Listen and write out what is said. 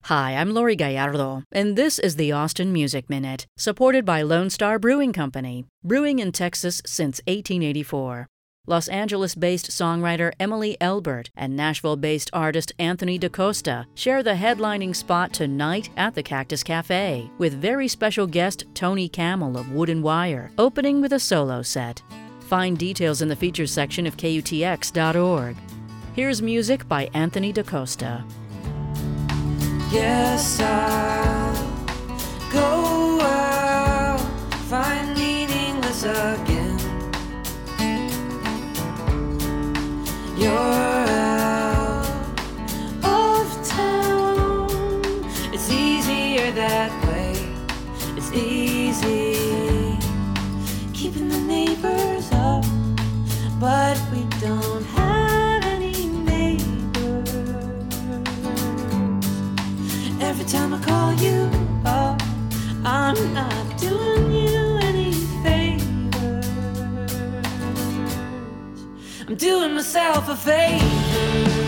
Hi, I'm Lori Gallardo, and this is the Austin Music Minute, supported by Lone Star Brewing Company, brewing in Texas since 1884. Los Angeles-based songwriter Emily Elbert and Nashville-based artist Anthony DaCosta share the headlining spot tonight at the Cactus Cafe, with very special guest Tony Camel of Wood & Wire, opening with a solo set. Find details in the features section of KUTX.org. Here's music by Anthony DaCosta. Yes, I'll go out, find meaningless again. You're out of town. It's easier that way. It's easy keeping the neighbors up, but we don't have any neighbors. Every time I call you up, I'm not doing you any favors. I'm doing myself a favor.